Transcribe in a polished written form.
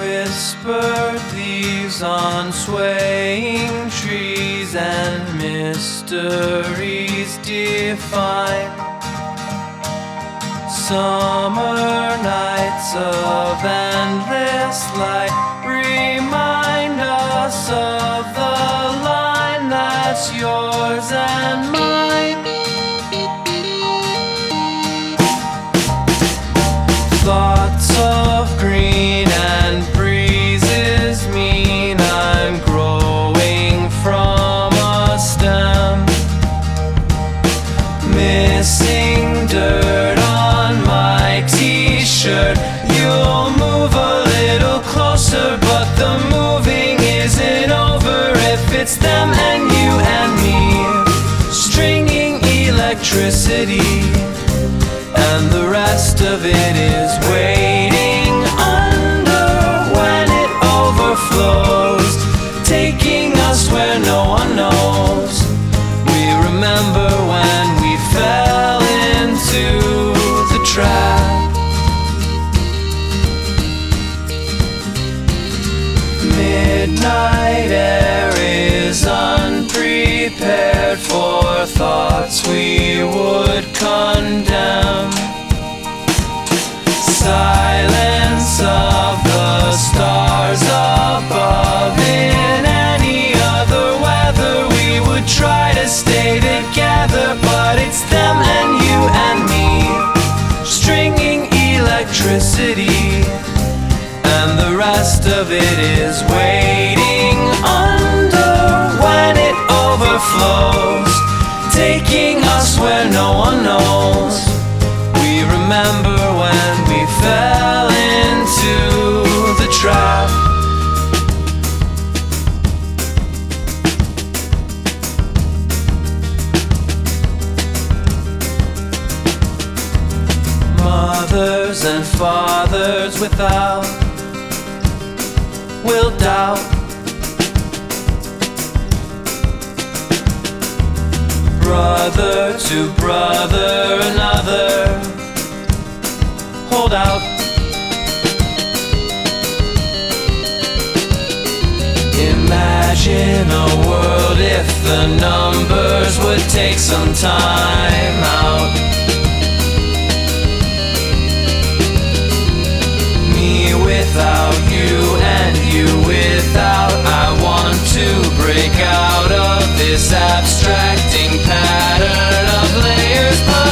whispered leaves on swaying trees and mysteries define. Summer nights of endless light remind us of the line that's yours and mine. Thoughts of green and breezes mean I'm growing from a stem. Missing dirt on my t-shirt. You'll move a little closer, but the moving isn't over if it's them and you and me. Stringing electricity, and the rest of it is waiting under when it overflows, taking us where no one knows. We remember when we fell into the trap. Midnight air is unprepared for thoughts we would condemn. Silence of the stars above. In any other weather we would try to stay together, but it's them and you and me, stringing electricity, and the rest of it is waiting under when it overflows, taking us where no one knows. We remember when we fell into the trap. Mothers and fathers without will doubt. Brother to brother, another hold out. Imagine a world if the numbers would take some time out. Me without you and you without. I want to break out of this abstracting pattern of layers.